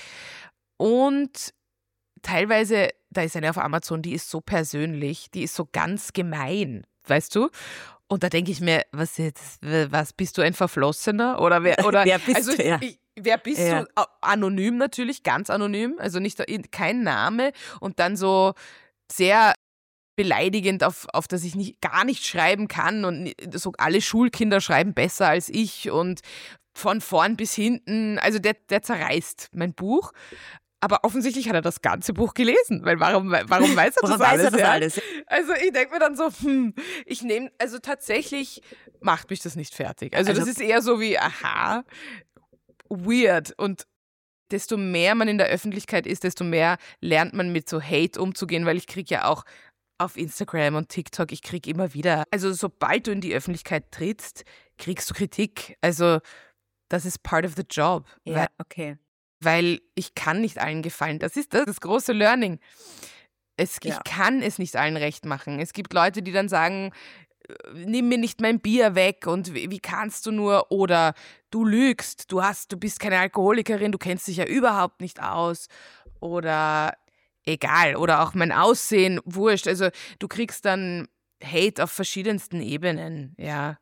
Und teilweise, da ist eine auf Amazon, die ist so persönlich, die ist so ganz gemein, weißt du? Und da denke ich mir, was jetzt, was bist du ein Verflossener? Oder wer, oder, wer bist also, du? Ja. Ich, wer bist ja. du? Anonym natürlich, ganz anonym, also nicht kein Name und dann so sehr beleidigend, auf, auf das ich nicht, gar nicht schreiben kann und so alle Schulkinder schreiben besser als ich und von vorn bis hinten, also der, der zerreißt mein Buch. Aber offensichtlich hat er das ganze Buch gelesen, weil warum, warum weiß er das, weiß alles, er das ja? alles? Also ich denke mir dann so, hm, ich nehme, also tatsächlich macht mich das nicht fertig. Also, also das ist eher so wie, aha, weird. Und desto mehr man in der Öffentlichkeit ist, desto mehr lernt man mit so Hate umzugehen, weil ich kriege ja auch auf Instagram und TikTok, ich kriege immer wieder, also sobald du in die Öffentlichkeit trittst, kriegst du Kritik. Also das ist part of the job. Ja, weil, okay. Weil ich kann nicht allen gefallen. Das ist das, das große Learning. Es, ja. Ich kann es nicht allen recht machen. Es gibt Leute, die dann sagen, nimm mir nicht mein Bier weg und wie, wie kannst du nur, oder du lügst, du hast, du bist keine Alkoholikerin, du kennst dich ja überhaupt nicht aus, oder egal, oder auch mein Aussehen, wurscht, also du kriegst dann Hate auf verschiedensten Ebenen, ja,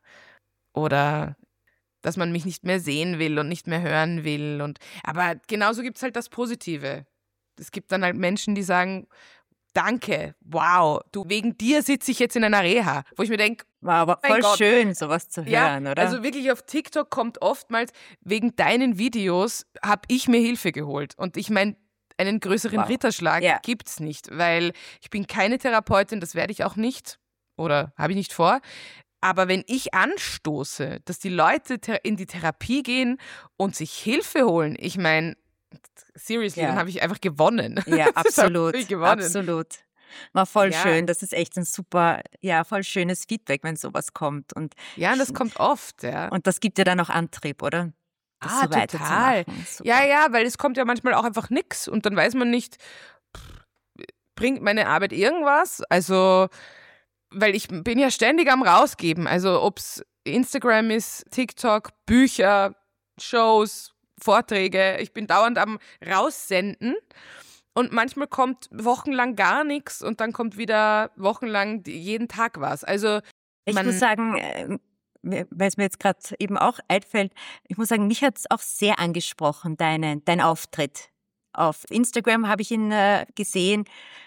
oder dass man mich nicht mehr sehen will und nicht mehr hören will, und aber genauso gibt es halt das Positive. Es gibt dann halt Menschen, die sagen, danke, wow, du, wegen dir sitze ich jetzt in einer Reha, wo ich mir denke, War aber mein voll Gott. schön, sowas zu ja, hören, oder? also wirklich auf TikTok kommt oftmals, wegen deinen Videos habe ich mir Hilfe geholt. Und ich meine, einen größeren Wow. Ritterschlag Ja. gibt's nicht, weil ich bin keine Therapeutin, das werde ich auch nicht oder habe ich nicht vor. Aber wenn ich anstoße, dass die Leute the- in die Therapie gehen und sich Hilfe holen, ich meine, seriously, Ja. dann habe ich einfach gewonnen. Ja, Das hab absolut. ich gewonnen. Absolut. War voll Ja. schön. Das ist echt ein super, ja, voll schönes Feedback, wenn sowas kommt. Und, Ja, und das kommt oft, ja. und das gibt dir dann auch Antrieb, oder? Das Ah, so total. weiterzumachen. Super. Ja, ja, weil es kommt ja manchmal auch einfach nichts und dann weiß man nicht, pff, bringt meine Arbeit irgendwas? Also, weil ich bin ja ständig am Rausgeben. Also, ob es Instagram ist, TikTok, Bücher, Shows, Vorträge. Ich bin dauernd am Raussenden. Und manchmal kommt wochenlang gar nichts und dann kommt wieder wochenlang die- jeden Tag was. Also, Ich man- muss sagen, äh, mir- weil es mir jetzt gerade eben auch einfällt, ich muss sagen, mich hat es auch sehr angesprochen, deine, dein Auftritt. Auf Instagram habe ich ihn äh, gesehen,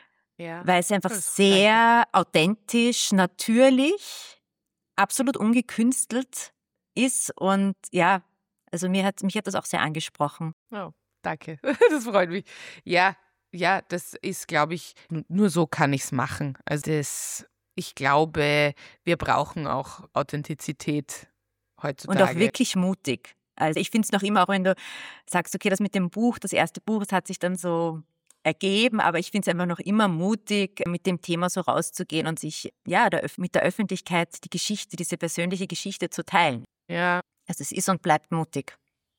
ja. weil es einfach Das- sehr authentisch, natürlich, absolut ungekünstelt ist. Und ja, also mir hat, mich hat das auch sehr angesprochen. Oh, danke. Das freut mich. Ja, ja, das ist, glaube ich, n- nur so kann ich es machen. Also das, ich glaube, wir brauchen auch Authentizität Und heutzutage. auch wirklich mutig. Also ich finde es noch immer, auch wenn du sagst, okay, das mit dem Buch, das erste Buch, das hat sich dann so ergeben, aber ich finde es einfach noch immer mutig, mit dem Thema so rauszugehen und sich ja der, Öff- mit der Öffentlichkeit die Geschichte, diese persönliche Geschichte zu teilen. Ja, Also es ist und bleibt mutig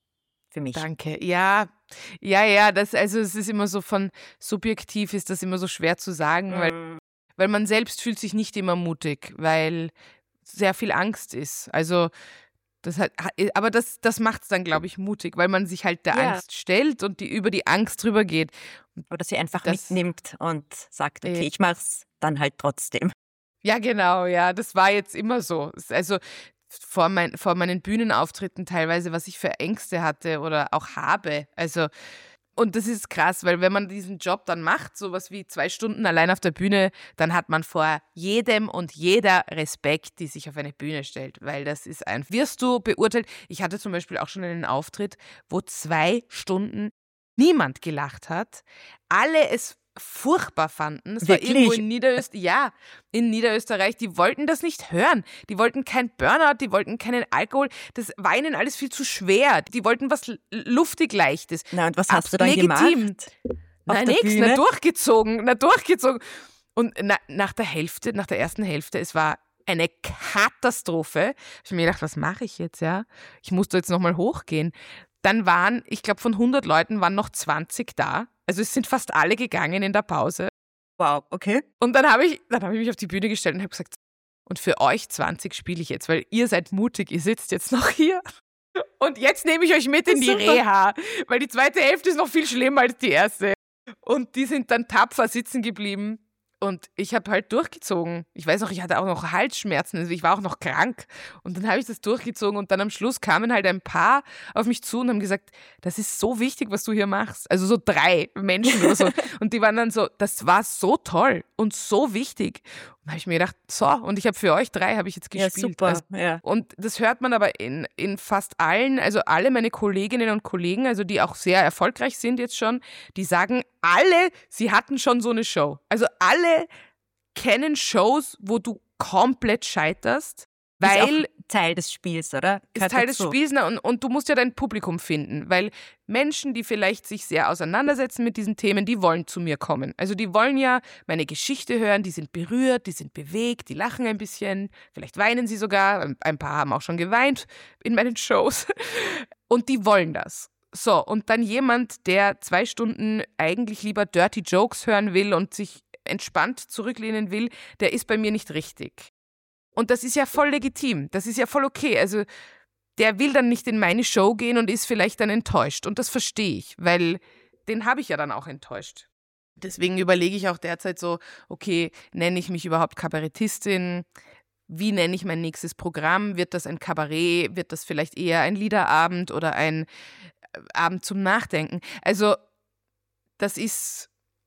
für mich. danke. Ja, ja, ja, das, also es ist immer so von subjektiv ist das immer so schwer zu sagen, weil, Mm. weil man selbst fühlt sich nicht immer mutig, weil sehr viel Angst ist. Also das hat, ha- aber das, das macht es dann, glaube ich, mutig, weil man sich halt der Ja. Angst stellt und die über die Angst drüber geht. Oder sie einfach Das- mitnimmt und sagt, okay, Äh. ich mach's dann halt trotzdem. Ja, genau, ja, das war jetzt immer so. Es- Also vor, mein, vor meinen Bühnenauftritten teilweise, was ich für Ängste hatte oder auch habe. Also, und das ist krass, weil wenn man diesen Job dann macht, sowas wie zwei Stunden allein auf der Bühne, dann hat man vor jedem und jeder Respekt, die sich auf eine Bühne stellt, weil das ist ein, wirst du beurteilt. Ich hatte zum Beispiel auch schon einen Auftritt, wo zwei Stunden niemand gelacht hat, alle es furchtbar fanden. Es war Wirklich? irgendwo in Niederösterreich, ja, in Niederösterreich, die wollten das nicht hören. Die wollten kein Burnout, die wollten keinen Alkohol. Das war ihnen alles viel zu schwer. Die wollten was l- luftig Leichtes. Na, und was hast du dann Legitim. gemacht? Auf Na der nix, Bühne? na durchgezogen, na durchgezogen. Und na, nach der Hälfte, nach der ersten Hälfte, es war eine Katastrophe. Ich habe mir gedacht, was mache ich jetzt, ja? Ich musste jetzt nochmal hochgehen. Dann waren, ich glaube, von hundert Leuten waren noch zwanzig da. Also es sind fast alle gegangen in der Pause. Wow, okay. Und dann habe ich, dann habe ich mich auf die Bühne gestellt und habe gesagt, und für euch zwanzig spiele ich jetzt, weil ihr seid mutig, ihr sitzt jetzt noch hier. Und jetzt nehme ich euch mit in die Super. Reha, weil die zweite Hälfte ist noch viel schlimmer als die erste. Und die sind dann tapfer sitzen geblieben. Und ich habe halt durchgezogen. Ich weiß noch, ich hatte auch noch Halsschmerzen, also ich war auch noch krank. Und dann habe ich das durchgezogen und dann am Schluss kamen halt ein paar auf mich zu und haben gesagt, das ist so wichtig, was du hier machst. Also so drei Menschen oder so. Und die waren dann so, das war so toll und so wichtig. Und da habe ich mir gedacht, so, und ich habe für euch drei, habe ich jetzt Ja, gespielt. super. Also, Ja. und das hört man aber in, in fast allen, also alle meine Kolleginnen und Kollegen, also die auch sehr erfolgreich sind jetzt schon, die sagen alle, sie hatten schon so eine Show. Also alle kennen Shows, wo du komplett scheiterst, Ist weil auch Teil des Spiels, oder? ist Gehört Teil des dazu. Spiels na, und, und du musst ja dein Publikum finden, weil Menschen, die vielleicht sich sehr auseinandersetzen mit diesen Themen, die wollen zu mir kommen. Also die wollen ja meine Geschichte hören, die sind berührt, die sind bewegt, die lachen ein bisschen, vielleicht weinen sie sogar, ein- ein paar haben auch schon geweint in meinen Shows und die wollen das. So, und dann jemand, der zwei Stunden eigentlich lieber Dirty Jokes hören will und sich entspannt zurücklehnen will, der ist bei mir nicht richtig. Und das ist ja voll legitim. Das ist ja voll okay. Also der will dann nicht in meine Show gehen und ist vielleicht dann enttäuscht. Und das verstehe ich, weil den habe ich ja dann auch enttäuscht. Deswegen überlege ich auch derzeit so, okay, nenne ich mich überhaupt Kabarettistin? Wie nenne ich mein nächstes Programm? Wird das ein Kabarett? Wird das vielleicht eher ein Liederabend oder ein Abend zum Nachdenken? Also das ist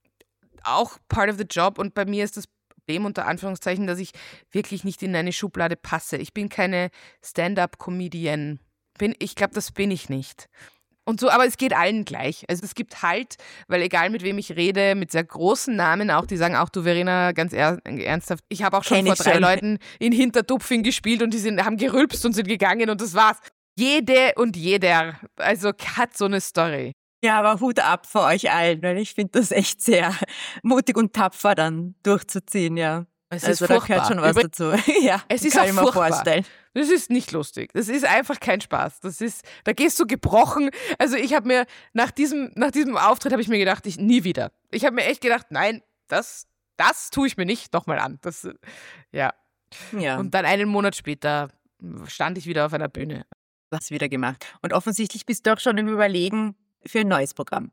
auch part of the job und bei mir ist das Problem unter Anführungszeichen, dass ich wirklich nicht in eine Schublade passe. Ich bin keine Stand-up-Comedian. Bin, ich glaube, das bin ich nicht. Und so, aber es geht allen gleich. Also es gibt halt, weil egal mit wem ich rede, mit sehr großen Namen auch, die sagen auch, du Verena, ganz er, ernsthaft, ich habe auch schon Kenn vor drei schon. Leuten in Hintertupfing gespielt und die sind, haben gerülpst und sind gegangen und das war's. Jede und jeder, also hat so eine Story. Ja, aber Hut ab vor euch allen, weil ich finde das echt sehr mutig und tapfer dann durchzuziehen, ja. Es also ist da furchtbar. gehört schon was Über- dazu. Ja, es ist kann auch ich mir furchtbar. vorstellen. Das ist nicht lustig. Das ist einfach kein Spaß. Das ist, da gehst du gebrochen. Also ich habe mir nach diesem, nach diesem Auftritt habe ich mir gedacht, ich nie wieder. Ich habe mir echt gedacht, nein, das, das tue ich mir nicht nochmal an. Das, ja. ja. Und dann einen Monat später stand ich wieder auf einer Bühne. Was wieder gemacht. Und offensichtlich bist du auch schon im Überlegen für ein neues Programm.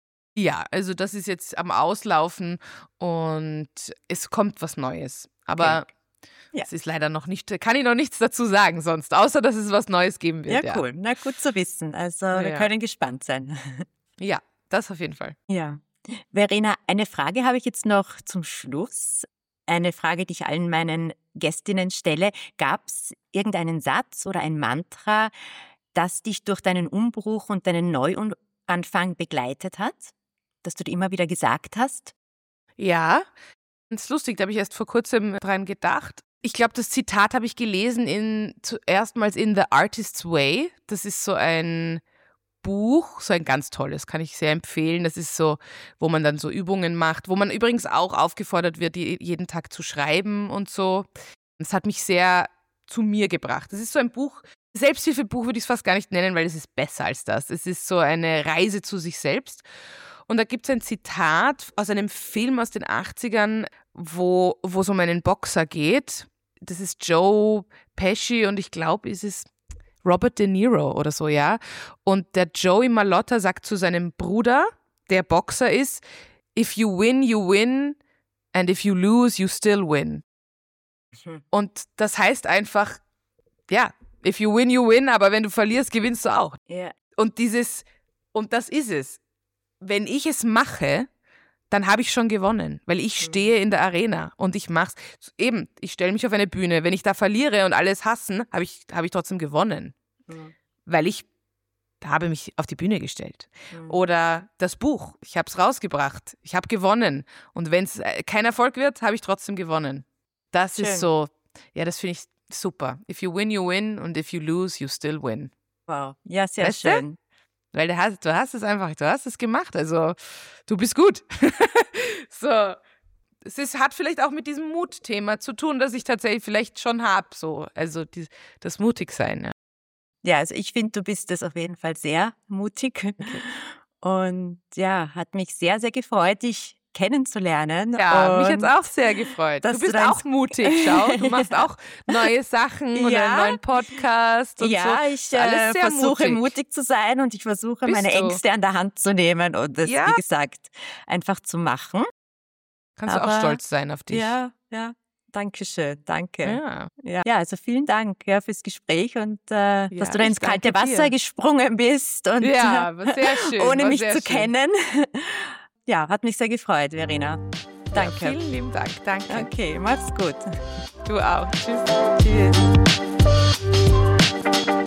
Ja, also das ist jetzt am Auslaufen und es kommt was Neues. Aber Okay. Ja. es ist leider noch nicht, kann ich noch nichts dazu sagen sonst, außer dass es was Neues geben wird. Ja, Ja, cool. Na, gut zu wissen. Also wir Ja. können gespannt sein. Ja, das auf jeden Fall. Ja. Verena, eine Frage habe ich jetzt noch zum Schluss. Eine Frage, die ich allen meinen Gästinnen stelle. Gab es irgendeinen Satz oder ein Mantra, das dich durch deinen Umbruch und deinen Neuanfang begleitet hat? Das du dir immer wieder gesagt hast? Ja, das ist lustig, da habe ich erst vor kurzem dran gedacht. Ich glaube, das Zitat habe ich gelesen in zuerstmals in The Artist's Way. Das ist so ein Buch, so ein ganz tolles, kann ich sehr empfehlen. Das ist so, wo man dann so Übungen macht, wo man übrigens auch aufgefordert wird, jeden Tag zu schreiben und so. Das hat mich sehr zu mir gebracht. Das ist so ein Buch, Selbsthilfebuch würde ich es fast gar nicht nennen, weil es ist besser als das. Es ist so eine Reise zu sich selbst. Und da gibt es ein Zitat aus einem Film aus den achtzigern, wo wo es um einen Boxer geht. Das ist Joe Pesci und ich glaube, es ist Robert De Niro oder so, ja. Und der Joey Malotta sagt zu seinem Bruder, der Boxer ist, if you win, you win and if you lose, you still win. Mhm. Und das heißt einfach, ja, if you win, you win, aber wenn du verlierst, gewinnst du auch. Ja. Und dieses, und das ist es. Wenn ich es mache, dann habe ich schon gewonnen, weil ich stehe in der Arena und ich mach's. Eben, ich stelle mich auf eine Bühne. Wenn ich da verliere und alles hassen, habe ich, habe ich trotzdem gewonnen, Mhm. weil ich habe mich auf die Bühne gestellt. Mhm. Oder das Buch, ich habe es rausgebracht, ich habe gewonnen. Und wenn es kein Erfolg wird, habe ich trotzdem gewonnen. Das Schön. ist so, ja, das finde ich super. If you win, you win und if you lose, you still win. Wow. Ja, sehr Weißt du? schön. Weil du hast, du hast es einfach, du hast es gemacht. Also du bist gut. So. Es ist, hat vielleicht auch mit diesem Mutthema zu tun, das ich tatsächlich vielleicht schon habe. So. Also die, das Mutigsein. Ja. Ja, also ich finde, du bist das auf jeden Fall sehr mutig. Und ja, hat mich sehr, sehr gefreut, dich kennenzulernen. Ja, mich Und hat es auch sehr gefreut. dass Du bist du dein- auch mutig, schau. Du machst auch neue Sachen und Ja. einen neuen Podcast und ja, so. ich äh, Alles sehr versuche mutig. mutig. zu sein und ich versuche, Bist meine du? Ängste an der Hand zu nehmen und das, Ja. wie gesagt, einfach zu machen. Kannst du Aber- auch stolz sein auf dich. Ja, ja. Dankeschön, danke. Ja. Ja, ja also vielen Dank ja, fürs Gespräch und äh, dass du da ich ins kalte danke Wasser dir. gesprungen bist und Ja, war sehr schön. ohne war mich sehr zu schön. kennen. Ja, hat mich sehr gefreut, Verena. Ja, Danke. vielen lieben Dank. Danke. Okay, mach's gut. Du auch. Tschüss. Tschüss.